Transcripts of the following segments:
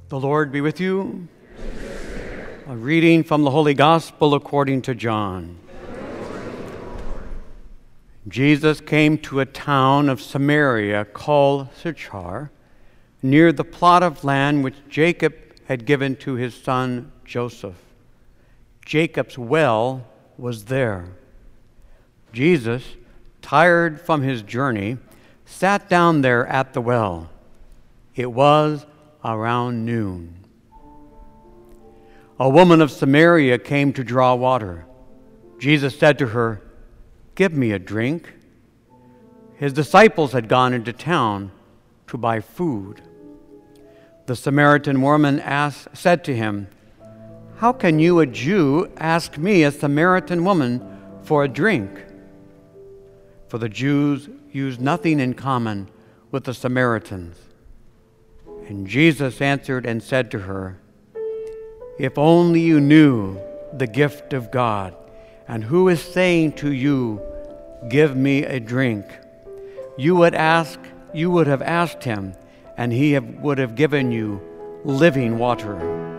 The Lord be with you. A reading from the Holy Gospel according to John. Jesus came to a town of Samaria called Sychar, near the plot of land which Jacob had given to his son Joseph. Jacob's well was there. Jesus, tired from his journey, sat down there at the well. It was around noon. A woman of Samaria came to draw water. Jesus said to her, "Give me a drink." His disciples had gone into town to buy food. The Samaritan woman said to him, "How can you, a Jew, ask me, a Samaritan woman, for a drink?" For the Jews used nothing in common with the Samaritans. And Jesus answered and said to her, "If only you knew the gift of God, and who is saying to you, 'Give me a drink,' you would have asked him, and he would have given you living water."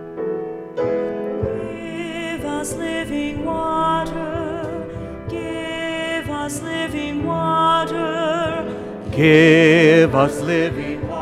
Give us living water. Give us living water. Give us living water.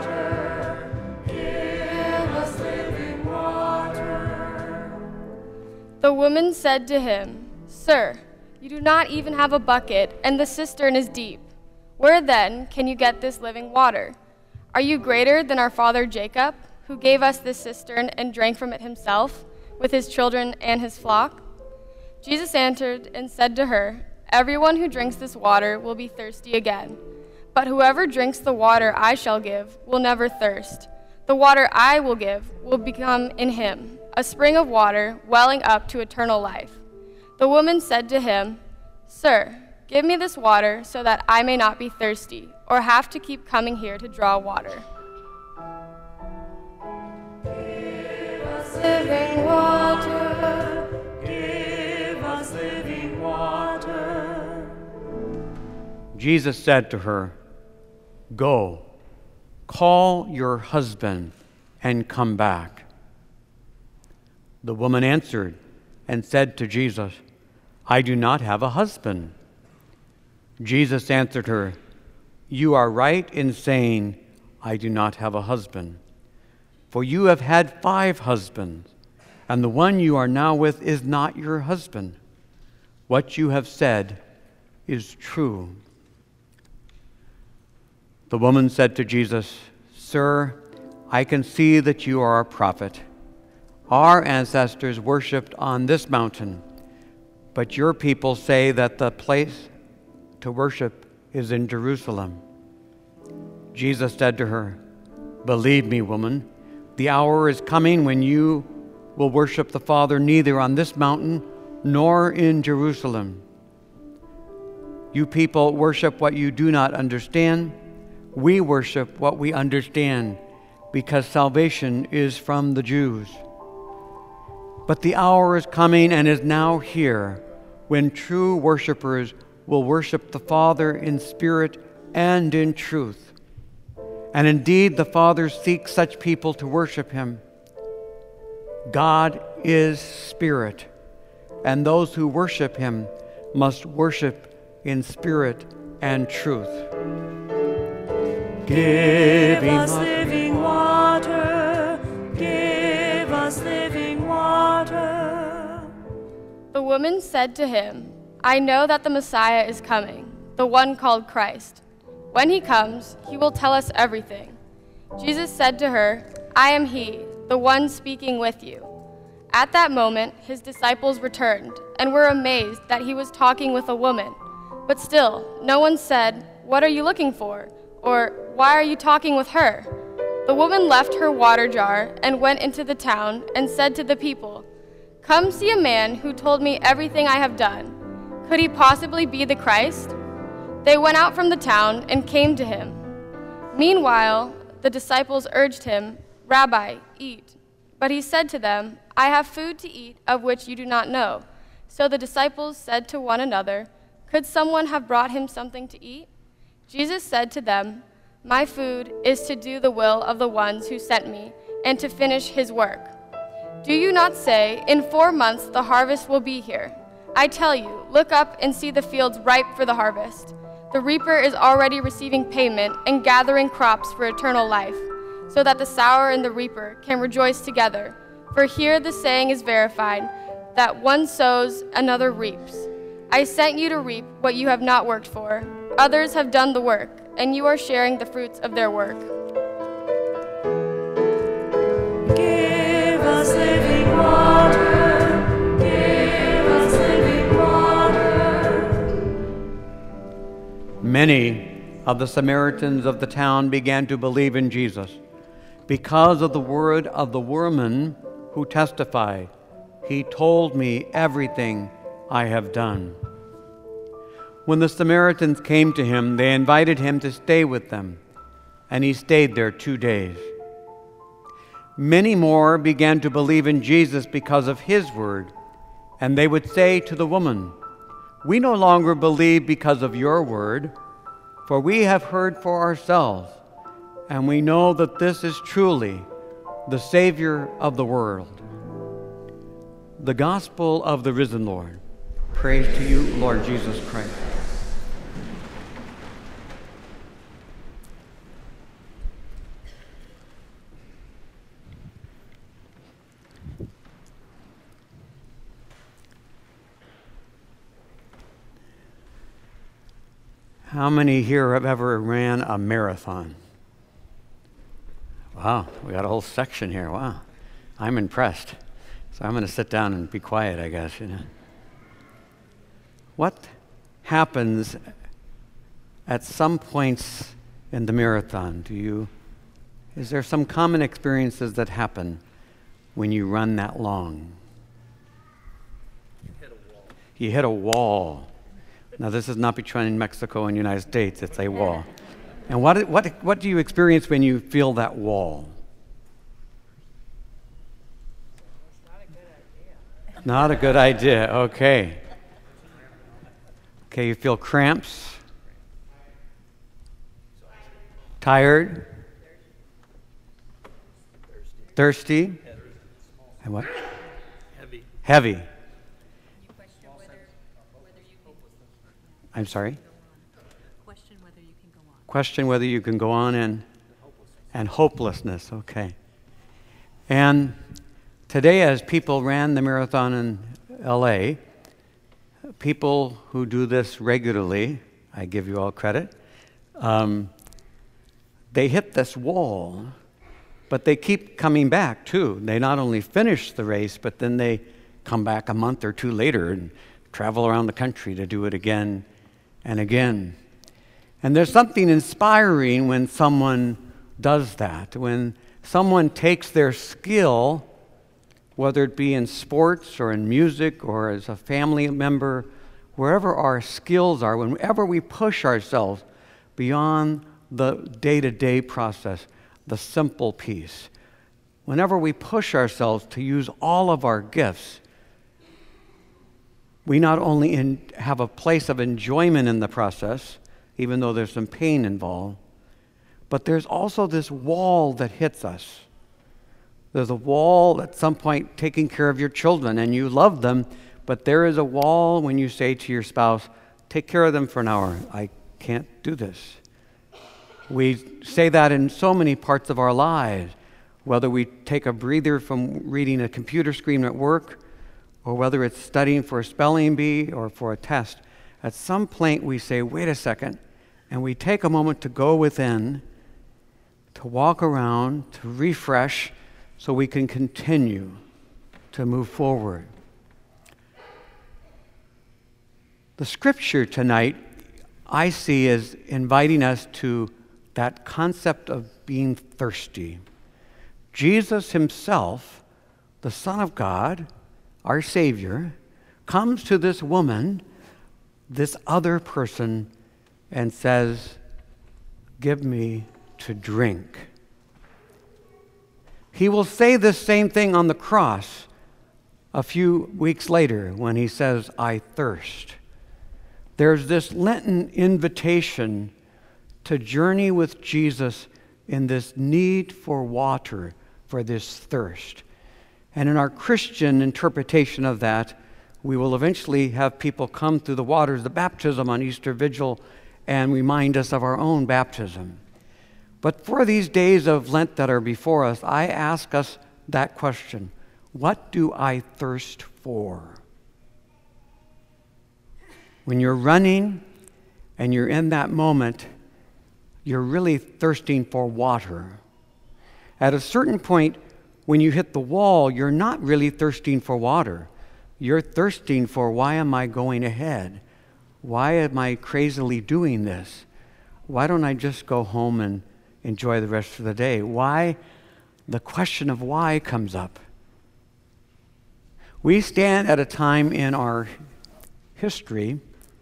The woman said to him, "Sir, you do not even have a bucket, and the cistern is deep. Where then can you get this living water? Are you greater than our father Jacob, who gave us this cistern and drank from it himself, with his children and his flock?" Jesus answered and said to her, "Everyone who drinks this water will be thirsty again. But whoever drinks the water I shall give will never thirst. The water I will give will become in him a spring of water welling up to eternal life." The woman said to him, "Sir, give me this water so that I may not be thirsty or have to keep coming here to draw water." Give us living water. Give us living water. Jesus said to her, "Go, call your husband and come back." The woman answered and said to Jesus, "I do not have a husband." Jesus answered her, "You are right in saying, 'I do not have a husband.' For you have had 5 husbands, and the one you are now with is not your husband. What you have said is true." The woman said to Jesus, "Sir, I can see that you are a prophet. Our ancestors worshipped on this mountain, but your people say that the place to worship is in Jerusalem." Jesus said to her, "Believe me, woman, the hour is coming when you will worship the Father neither on this mountain nor in Jerusalem. You people worship what you do not understand. We worship what we understand, because salvation is from the Jews. But the hour is coming and is now here when true worshipers will worship the Father in spirit and in truth. And indeed, the Father seeks such people to worship him. God is spirit, and those who worship him must worship in spirit and truth. Give us living water. Give us living water. The woman said to him, "I know that the Messiah is coming, the one called Christ. When he comes, he will tell us everything." Jesus said to her, "I am he, the one speaking with you." At that moment, his disciples returned and were amazed that he was talking with a woman. But still, no one said, "What are you looking for?" or "Why are you talking with her?" The woman left her water jar and went into the town and said to the people, "Come see a man who told me everything I have done. Could he possibly be the Christ?" They went out from the town and came to him. Meanwhile, the disciples urged him, "Rabbi, eat." But he said to them, "I have food to eat of which you do not know." So the disciples said to one another, "Could someone have brought him something to eat?" Jesus said to them, "My food is to do the will of the ones who sent me and to finish his work. Do you not say, 'In 4 months the harvest will be here'? I tell you, look up and see the fields ripe for the harvest. The reaper is already receiving payment and gathering crops for eternal life, so that the sower and the reaper can rejoice together. For here the saying is verified, that one sows, another reaps. I sent you to reap what you have not worked for. Others have done the work, and you are sharing the fruits of their work. Give us living water. Give us living water. Many of the Samaritans of the town began to believe in Jesus because of the word of the woman who testified, "He told me everything I have done." When the Samaritans came to him, they invited him to stay with them, and he stayed there 2 days. Many more began to believe in Jesus because of his word, and they would say to the woman, "We no longer believe because of your word, for we have heard for ourselves, and we know that this is truly the Savior of the world." The gospel of the risen Lord. Praise to you, Lord Jesus Christ. How many here have ever ran a marathon? Wow, we got a whole section here. Wow, I'm impressed. So I'm going to sit down and be quiet, I guess. What happens at some points in the marathon? Is there some common experiences that happen when you run that long? You hit a wall. Now, this is not between Mexico and the United States. It's a wall. And what do you experience when you feel that wall? Not a good idea. Okay. Okay, you feel cramps? Tired? Thirsty? And what? Heavy. I'm sorry? Question whether you can go on and hopelessness. Okay. And today, as people ran the marathon in LA, people who do this regularly, I give you all credit, they hit this wall, but they keep coming back too. They not only finish the race, but then they come back a month or two later and travel around the country to do it again and again. And there's something inspiring when someone does that, when someone takes their skill, whether it be in sports or in music or as a family member, wherever our skills are, whenever we push ourselves beyond the day-to-day process, the simple piece, whenever we push ourselves to use all of our gifts, we not only have a place of enjoyment in the process, even though there's some pain involved, but there's also this wall that hits us. There's a wall at some point taking care of your children, and you love them, but there is a wall when you say to your spouse, "Take care of them for an hour. I can't do this." We say that in so many parts of our lives, whether we take a breather from reading a computer screen at work, or whether it's studying for a spelling bee or for a test. At some point we say, wait a second, and we take a moment to go within, to walk around, to refresh, so we can continue to move forward. The scripture tonight, I see as inviting us to that concept of being thirsty. Jesus himself, the Son of God, our Savior, comes to this woman, this other person, and says, "Give me to drink." He will say the same thing on the cross a few weeks later when he says, "I thirst." There's this Lenten invitation to journey with Jesus in this need for water, for this thirst. And in our Christian interpretation of that, we will eventually have people come through the waters of baptism on Easter Vigil and remind us of our own baptism. But for these days of Lent that are before us, I ask us that question: what do I thirst for? When you're running and you're in that moment, you're really thirsting for water. At a certain point, when you hit the wall, you're not really thirsting for water. You're thirsting for, why am I going ahead? Why am I crazily doing this? Why don't I just go home and enjoy the rest of the day? Why? The question of why comes up. We stand at a time in our history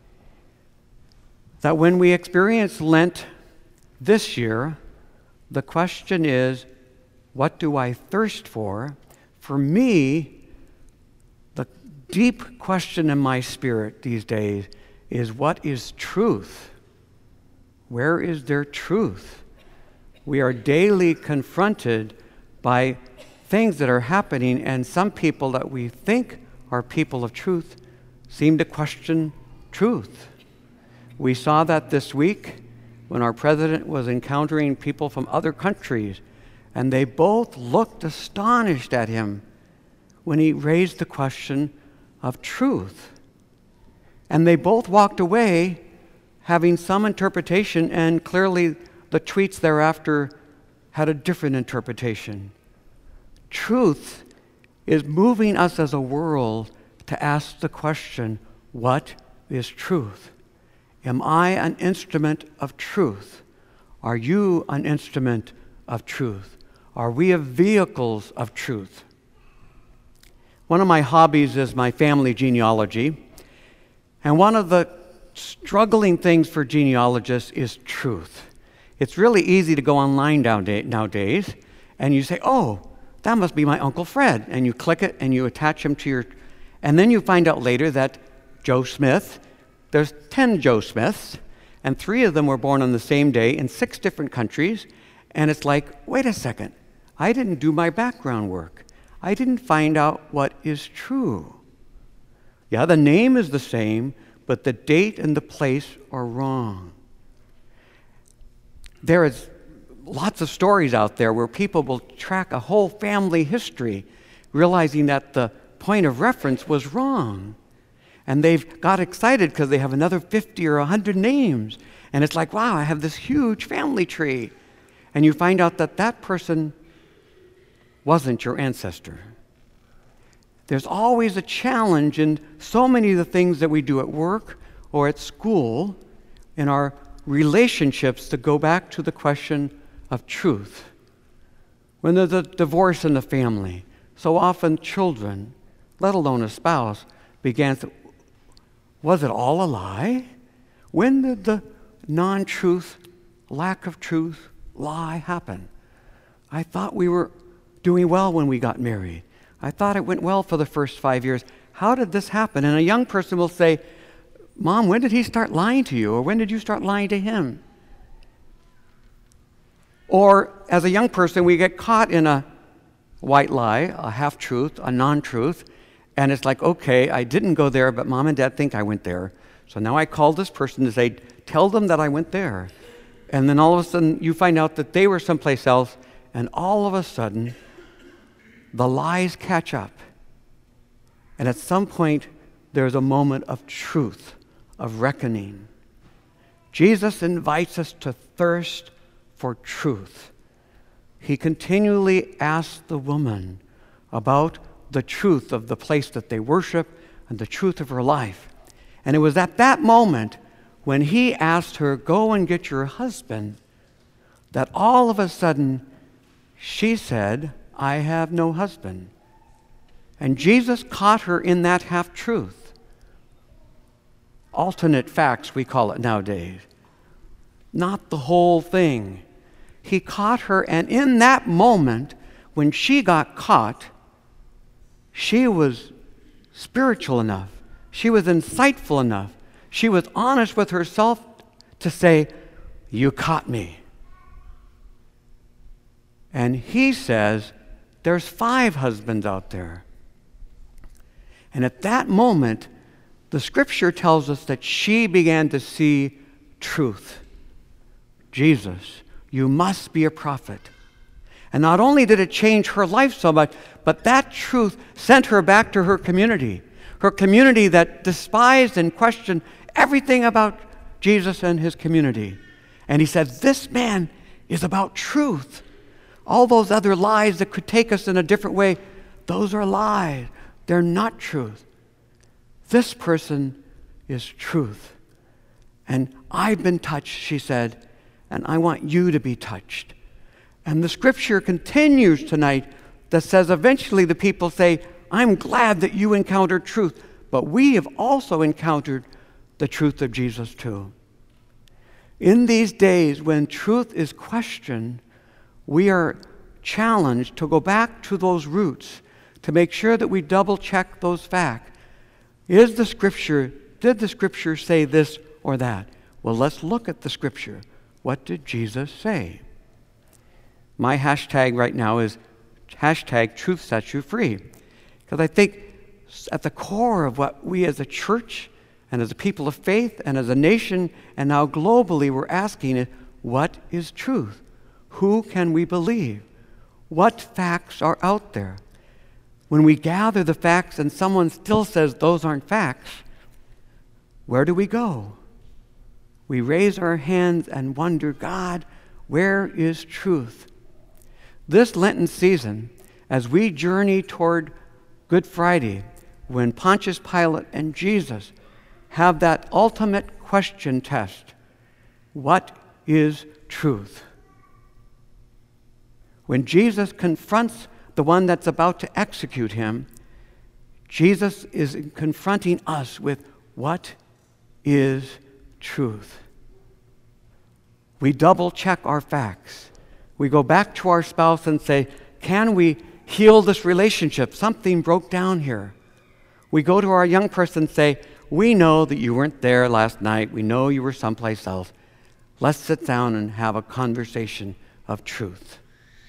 that when we experience Lent this year, the question is, what do I thirst for? For me, the deep question in my spirit these days is, what is truth? Where is there truth? We are daily confronted by things that are happening, and some people that we think are people of truth seem to question truth. We saw that this week when our president was encountering people from other countries, and they both looked astonished at him when he raised the question of truth. And they both walked away having some interpretation, and clearly the tweets thereafter had a different interpretation. Truth is moving us as a world to ask the question, what is truth? Am I an instrument of truth? Are you an instrument of truth? Are we vehicles of truth? One of my hobbies is my family genealogy. And one of the struggling things for genealogists is truth. It's really easy to go online nowadays, and you say, oh, that must be my Uncle Fred. And you click it, and you attach him to your... And then you find out later that Joe Smith, there's 10 Joe Smiths, and 3 of them were born on the same day in 6 different countries. And it's like, wait a second, I didn't do my background work. I didn't find out what is true. Yeah, the name is the same, but the date and the place are wrong. There is lots of stories out there where people will track a whole family history, realizing that the point of reference was wrong. And they've got excited because they have another 50 or 100 names. And it's like, wow, I have this huge family tree. And you find out that that person wasn't your ancestor. There's always a challenge in so many of the things that we do at work or at school, in our relationships, to go back to the question of truth. When there's a divorce in the family, so often children, let alone a spouse, began to, was it all a lie? When did the non-truth, lack of truth, lie happen? I thought we were doing well when we got married. I thought it went well for the first 5 years. How did this happen? And a young person will say, Mom, when did he start lying to you? Or when did you start lying to him? Or as a young person, we get caught in a white lie, a half-truth, a non-truth, and it's like, okay, I didn't go there, but Mom and Dad think I went there. So now I call this person to say, tell them that I went there. And then all of a sudden, you find out that they were someplace else, and all of a sudden, the lies catch up. And at some point, there's a moment of truth, of reckoning. Jesus invites us to thirst for truth. He continually asks the woman about the truth of the place that they worship and the truth of her life. And it was at that moment when he asked her, go and get your husband, that all of a sudden she said, I have no husband. And Jesus caught her in that half-truth. Alternate facts, we call it nowadays. Not the whole thing. He caught her, and in that moment, when she got caught, she was spiritual enough. She was insightful enough. She was honest with herself to say, you caught me. And he says, there's 5 husbands out there. And at that moment, the scripture tells us that she began to see truth. Jesus, you must be a prophet. And not only did it change her life so much, but that truth sent her back to her community that despised and questioned everything about Jesus and his community. And he said, this man is about truth. All those other lies that could take us in a different way, those are lies. They're not truth. This person is truth. And I've been touched, she said, and I want you to be touched. And the scripture continues tonight that says eventually the people say, I'm glad that you encountered truth, but we have also encountered the truth of Jesus too. In these days when truth is questioned, we are challenged to go back to those roots, to make sure that we double check those facts. Did the scripture say this or that? Well, let's look at the scripture. What did Jesus say? My hashtag right now is hashtag truth sets you free. Because I think at the core of what we as a church and as a people of faith and as a nation and now globally we're asking is, what is truth? Who can we believe? What facts are out there? When we gather the facts and someone still says those aren't facts, where do we go? We raise our hands and wonder, God, where is truth? This Lenten season, as we journey toward Good Friday, when Pontius Pilate and Jesus have that ultimate question test, what is truth? When Jesus confronts the one that's about to execute him, Jesus is confronting us with what is truth. We double check our facts. We go back to our spouse and say, can we heal this relationship? Something broke down here. We go to our young person and say, we know that you weren't there last night. We know you were someplace else. Let's sit down and have a conversation of truth.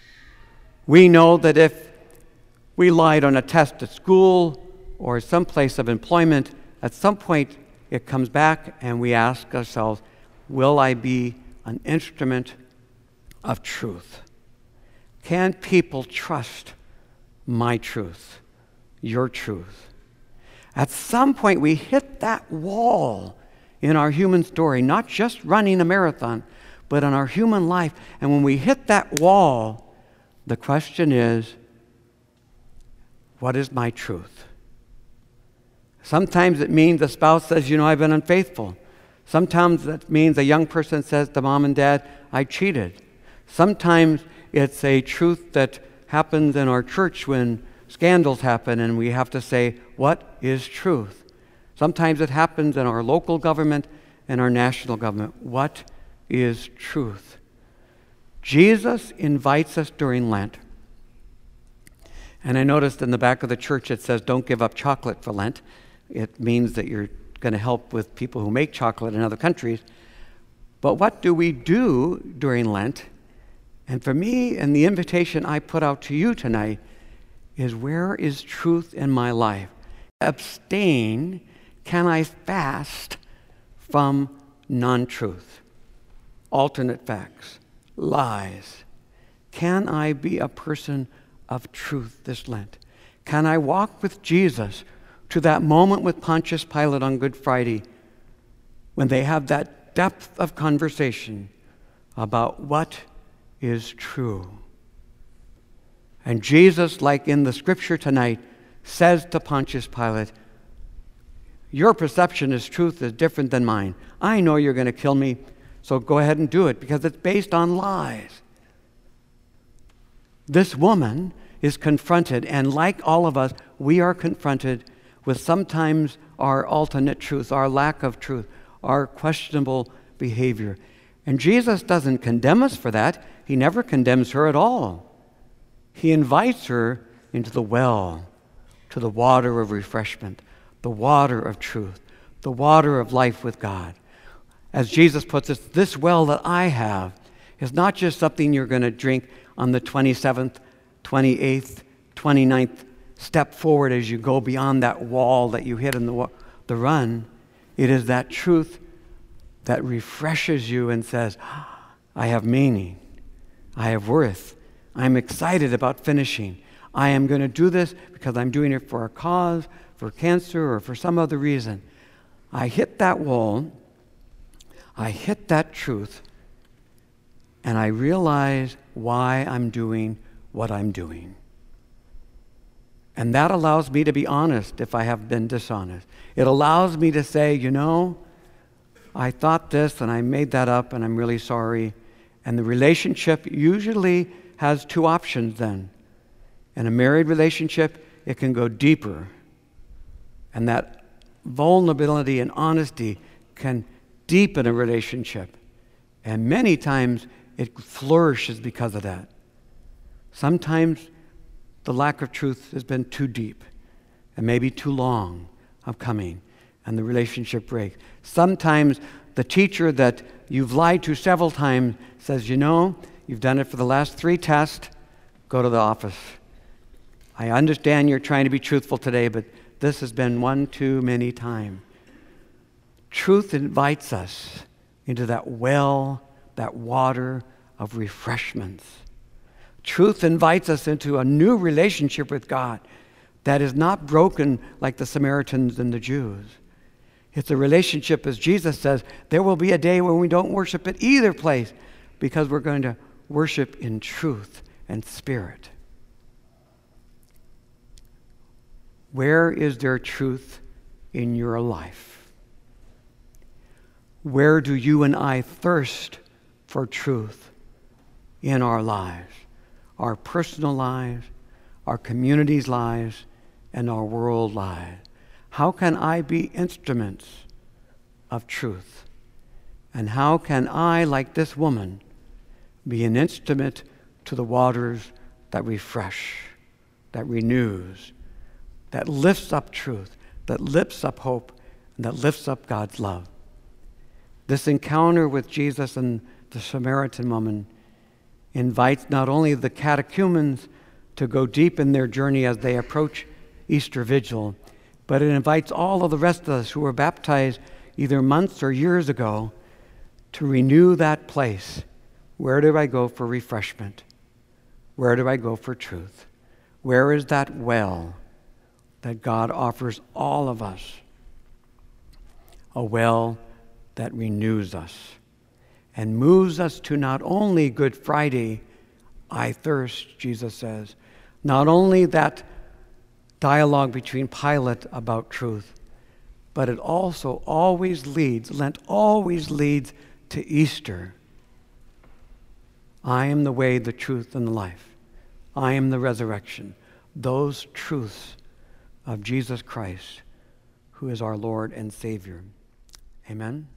We know that if we lied on a test at school or some place of employment, at some point it comes back and we ask ourselves, will I be an instrument of truth? Can people trust my truth, your truth? At some point we hit that wall in our human story, not just running a marathon, but in our human life. And when we hit that wall, the question is, what is my truth? Sometimes it means the spouse says, I've been unfaithful. Sometimes that means a young person says to mom and dad, I cheated. Sometimes it's a truth that happens in our church when scandals happen and we have to say, what is truth? Sometimes it happens in our local government and our national government. What is truth? Jesus invites us during Lent. And I noticed in the back of the church it says, don't give up chocolate for Lent. It means that you're going to help with people who make chocolate in other countries. But what do we do during Lent? And for me, and the invitation I put out to you tonight is, where is truth in my life? Abstain, can I fast from non-truth, alternate facts, lies? Can I be a person of truth this Lent? Can I walk with Jesus to that moment with Pontius Pilate on Good Friday when they have that depth of conversation about what is true? And Jesus, like in the scripture tonight, says to Pontius Pilate, your perception of truth is different than mine. I know you're going to kill me, so go ahead and do it, because it's based on lies. This woman is confronted, and like all of us, we are confronted with sometimes our alternate truth, our lack of truth, our questionable behavior. And Jesus doesn't condemn us for that. He never condemns her at all. He invites her into the well, to the water of refreshment, the water of truth, the water of life with God. As Jesus puts it, this well that I have is not just something you're going to drink on the 27th, 28th, 29th step forward as you go beyond that wall that you hit in the run. It is that truth that refreshes you and says, I have meaning. I have worth. I'm excited about finishing. I am going to do this because I'm doing it for a cause, for cancer, or for some other reason. I hit that wall. I hit that truth. And I realize why I'm doing what I'm doing. And that allows me to be honest if I have been dishonest. It allows me to say, you know, I thought this and I made that up and I'm really sorry. And the relationship usually has two options then. In a married relationship, it can go deeper. And that vulnerability and honesty can deepen a relationship. And many times it flourishes because of that. Sometimes the lack of truth has been too deep and maybe too long of coming, and the relationship breaks. Sometimes the teacher that you've lied to several times says, you know, you've done it for the last 3 tests, go to the office. I understand you're trying to be truthful today, but this has been one too many times. Truth invites us into that well, that water of refreshments. Truth invites us into a new relationship with God that is not broken like the Samaritans and the Jews. It's a relationship, as Jesus says, there will be a day when we don't worship at either place because we're going to worship in truth and spirit. Where is there truth in your life? Where do you and I thirst for truth in our lives? Our personal lives, our community's lives, and our world lives. How can I be instruments of truth? And how can I, like this woman, be an instrument to the waters that refresh, that renews, that lifts up truth, that lifts up hope, and that lifts up God's love? This encounter with Jesus and the Samaritan woman invites not only the catechumens to go deep in their journey as they approach Easter Vigil, but it invites all of the rest of us who were baptized either months or years ago to renew that place. Where do I go for refreshment? Where do I go for truth? Where is that well that God offers all of us? A well that renews us and moves us to not only Good Friday, I thirst, Jesus says, not only that dialogue between Pilate about truth, but it also always leads, Lent always leads to Easter. I am the way, the truth, and the life. I am the resurrection. Those truths of Jesus Christ, who is our Lord and Savior. Amen.